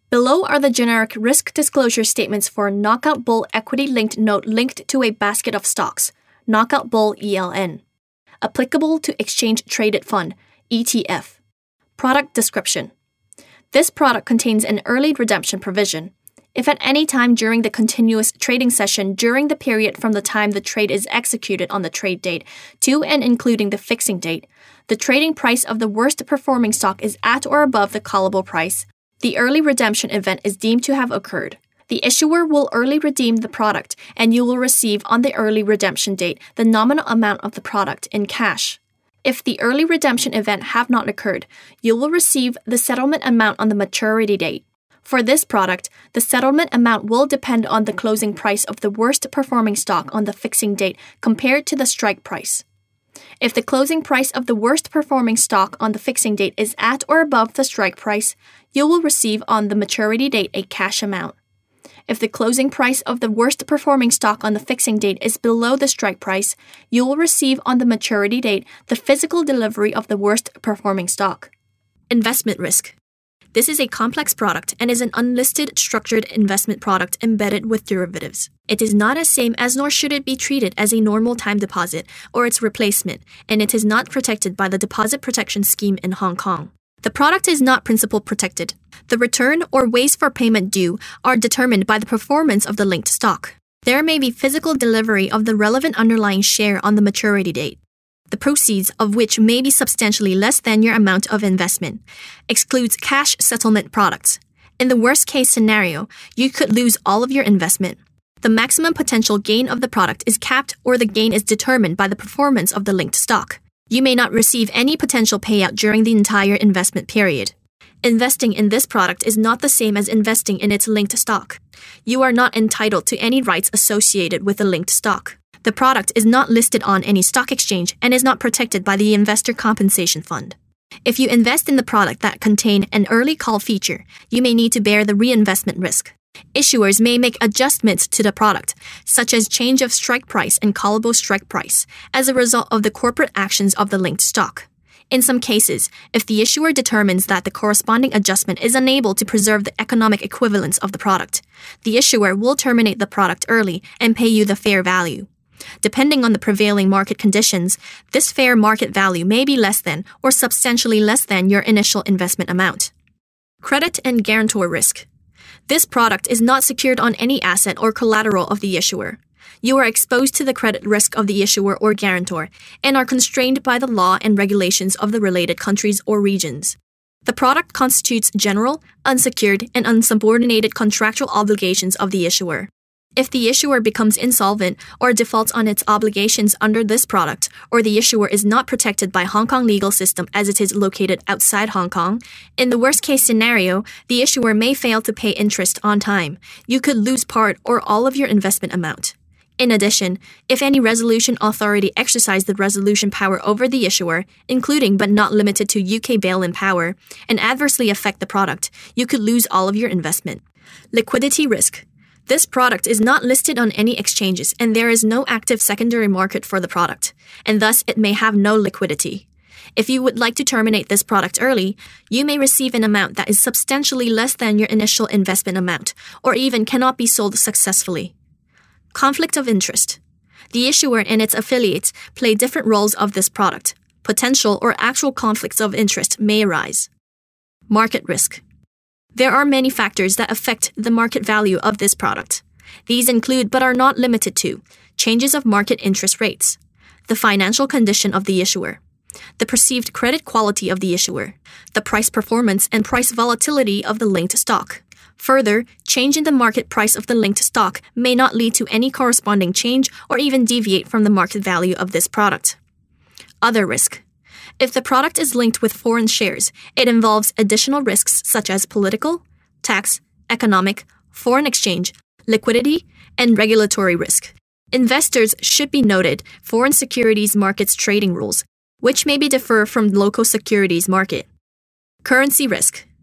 Below are the generic risk disclosure statements for Knockout Bull equity-linked note linked to a basket of stocks, Knockout Bull ELN. Applicable to exchange-traded fund, ETF. Product description. This product contains an early redemption provision. If at any time during the continuous trading session during the period from the time the trade is executed on the trade date to and including the fixing date, the trading price of the worst performing stock is at or above the callable price, the early redemption event is deemed to have occurred. The issuer will early redeem the product, and you will receive on the early redemption date the nominal amount of the product in cash. If the early redemption event have not occurred, you will receive the settlement amount on the maturity date. For this product, the settlement amount will depend on the closing price of the worst performing stock on the fixing date compared to the strike price. If the closing price of the worst performing stock on the fixing date is at or above the strike price, you will receive on the maturity date a cash amount. If the closing price of the worst performing stock on the fixing date is below the strike price, you will receive on the maturity date the physical delivery of the worst performing stock. Investment risk. This is a complex product and is an unlisted structured investment product embedded with derivatives. It is not as same as nor should it be treated as a normal time deposit or its replacement, and it is not protected by the Deposit Protection Scheme in Hong Kong. The product is not principal protected. The return or ways for payment due are determined by the performance of the linked stock. There may be physical delivery of the relevant underlying share on the maturity date, the proceeds of which may be substantially less than your amount of investment. Excludes cash settlement products. In the worst-case scenario, you could lose all of your investment. The maximum potential gain of the product is capped or the gain is determined by the performance of the linked stock. You may not receive any potential payout during the entire investment period. Investing in this product is not the same as investing in its linked stock. You are not entitled to any rights associated with the linked stock. The product is not listed on any stock exchange and is not protected by the Investor Compensation Fund. If you invest in the product that contain an early call feature, you may need to bear the reinvestment risk. Issuers may make adjustments to the product, such as change of strike price and callable strike price, as a result of the corporate actions of the linked stock. In some cases, if the issuer determines that the corresponding adjustment is unable to preserve the economic equivalence of the product, the issuer will terminate the product early and pay you the fair value. Depending on the prevailing market conditions, this fair market value may be less than or substantially less than your initial investment amount. Credit and guarantor risk. This product is not secured on any asset or collateral of the issuer. You are exposed to the credit risk of the issuer or guarantor and are constrained by the law and regulations of the related countries or regions. The product constitutes general, unsecured, and unsubordinated contractual obligations of the issuer. If the issuer becomes insolvent or defaults on its obligations under this product, or the issuer is not protected by Hong Kong legal system as it is located outside Hong Kong, in the worst-case scenario, the issuer may fail to pay interest on time. You could lose part or all of your investment amount. In addition, if any resolution authority exercise the resolution power over the issuer, including but not limited to UK bail-in power, and adversely affect the product, you could lose all of your investment. Liquidity risk. This product is not listed on any exchanges and there is no active secondary market for the product, and thus it may have no liquidity. If you would like to terminate this product early, you may receive an amount that is substantially less than your initial investment amount, or even cannot be sold successfully. Conflict of interest. The issuer and its affiliates play different roles of this product. Potential or actual conflicts of interest may arise. Market risk. There are many factors that affect the market value of this product. These include but are not limited to changes of market interest rates, the financial condition of the issuer, the perceived credit quality of the issuer, the price performance and price volatility of the linked stock. Further, change in the market price of the linked stock may not lead to any corresponding change or even deviate from the market value of this product. Other risk. If the product is linked with foreign shares, it involves additional risks such as political, tax, economic, foreign exchange, liquidity, and regulatory risk. Investors should be noted foreign securities markets trading rules, which may be differ from local securities market. Currency risk.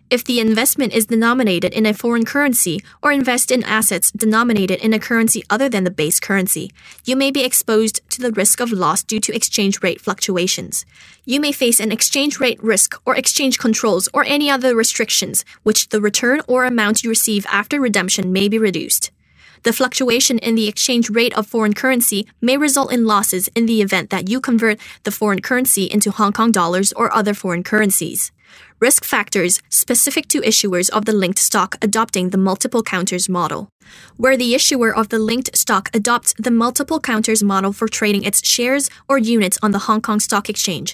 If the investment is denominated in a foreign currency or invest in assets denominated in a currency other than the base currency, you may be exposed to the risk of loss due to exchange rate fluctuations. You may face an exchange rate risk or exchange controls or any other restrictions, which the return or amount you receive after redemption may be reduced. The fluctuation in the exchange rate of foreign currency may result in losses in the event that you convert the foreign currency into Hong Kong dollars or other foreign currencies. Risk factors specific to issuers of the linked stock adopting the multiple counters model. Where the issuer of the linked stock adopts the multiple counters model for trading its shares or units on the Hong Kong Stock Exchange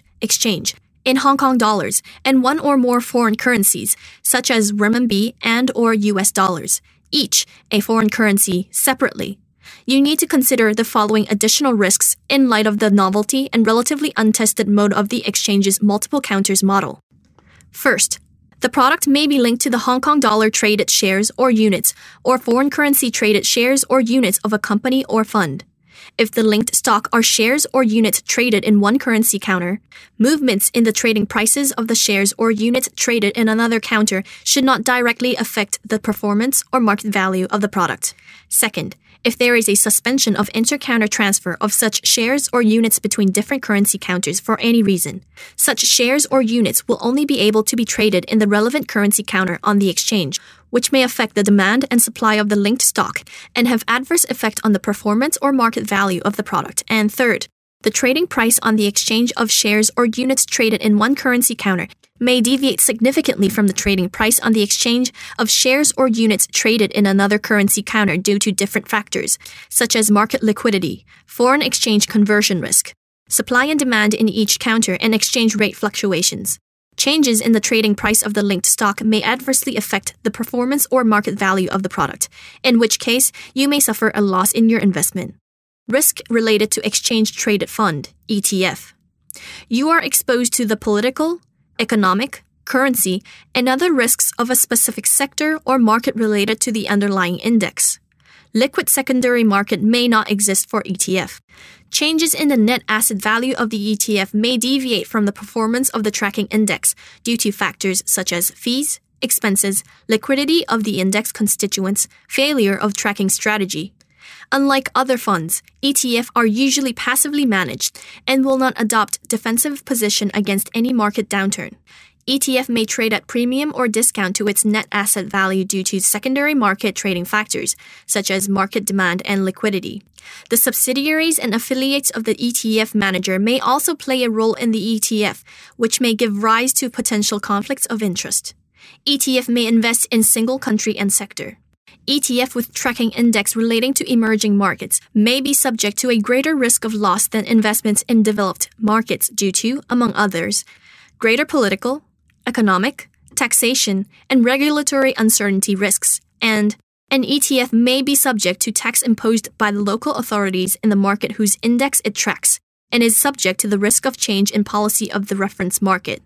in Hong Kong dollars and one or more foreign currencies, such as renminbi and or US dollars, each a foreign currency separately. You need to consider the following additional risks in light of the novelty and relatively untested mode of the exchange's multiple counters model. First, the product may be linked to the Hong Kong dollar traded shares or units or foreign currency traded shares or units of a company or fund. If the linked stock are shares or units traded in one currency counter, movements in the trading prices of the shares or units traded in another counter should not directly affect the performance or market value of the product. Second, if there is a suspension of inter-counter transfer of such shares or units between different currency counters for any reason, such shares or units will only be able to be traded in the relevant currency counter on the exchange, which may affect the demand and supply of the linked stock and have adverse effect on the performance or market value of the product. And third, the trading price on the exchange of shares or units traded in one currency counter may deviate significantly from the trading price on the exchange of shares or units traded in another currency counter due to different factors, such as market liquidity, foreign exchange conversion risk, supply and demand in each counter, and exchange rate fluctuations. Changes in the trading price of the linked stock may adversely affect the performance or market value of the product, in which case you may suffer a loss in your investment. Risk related to exchange-traded fund, ETF. You are exposed to the political, economic, currency, and other risks of a specific sector or market related to the underlying index. Liquid secondary market may not exist for ETF. Changes in the net asset value of the ETF may deviate from the performance of the tracking index due to factors such as fees, expenses, liquidity of the index constituents, failure of tracking strategy. Unlike other funds, ETF are usually passively managed and will not adopt defensive position against any market downturn. ETF may trade at premium or discount to its net asset value due to secondary market trading factors, such as market demand and liquidity. The subsidiaries and affiliates of the ETF manager may also play a role in the ETF, which may give rise to potential conflicts of interest. ETF may invest in single country and sector. ETF with tracking index relating to emerging markets may be subject to a greater risk of loss than investments in developed markets due to, among others, greater political, economic, taxation, and regulatory uncertainty risks, and an ETF may be subject to tax imposed by the local authorities in the market whose index it tracks, and is subject to the risk of change in policy of the reference market.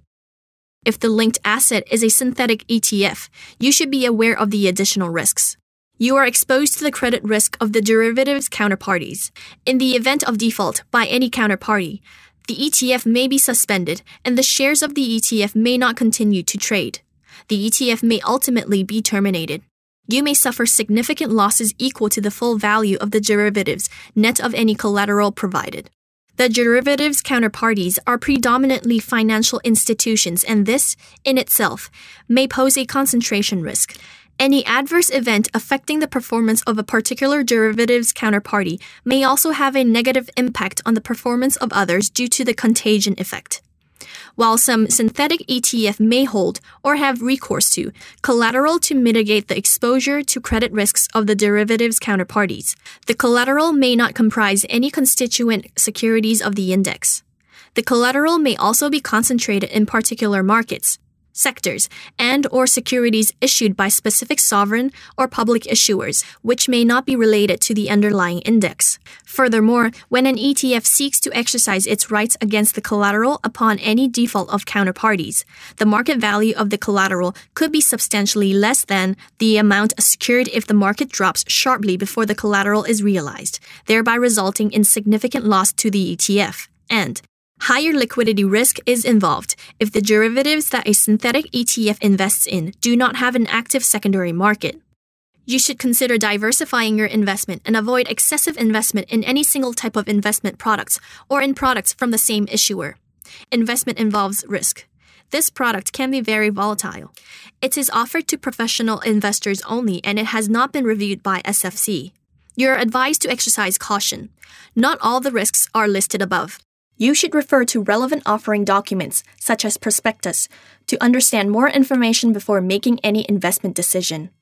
If the linked asset is a synthetic ETF, you should be aware of the additional risks. You are exposed to the credit risk of the derivatives counterparties. In the event of default by any counterparty, the ETF may be suspended and the shares of the ETF may not continue to trade. The ETF may ultimately be terminated. You may suffer significant losses equal to the full value of the derivatives, net of any collateral provided. The derivatives counterparties are predominantly financial institutions, and this, in itself, may pose a concentration risk. Any adverse event affecting the performance of a particular derivatives counterparty may also have a negative impact on the performance of others due to the contagion effect. While some synthetic ETF may hold or have recourse to collateral to mitigate the exposure to credit risks of the derivatives counterparties, the collateral may not comprise any constituent securities of the index. The collateral may also be concentrated in particular markets, sectors, and or securities issued by specific sovereign or public issuers, which may not be related to the underlying index. Furthermore, when an ETF seeks to exercise its rights against the collateral upon any default of counterparties, the market value of the collateral could be substantially less than the amount secured if the market drops sharply before the collateral is realized, thereby resulting in significant loss to the ETF. And Higher liquidity risk is involved if the derivatives that a synthetic ETF invests in do not have an active secondary market. You should consider diversifying your investment and avoid excessive investment in any single type of investment products or in products from the same issuer. Investment involves risk. This product can be very volatile. It is offered to professional investors only and it has not been reviewed by SFC. You are advised to exercise caution. Not all the risks are listed above. You should refer to relevant offering documents, such as prospectus, to understand more information before making any investment decision.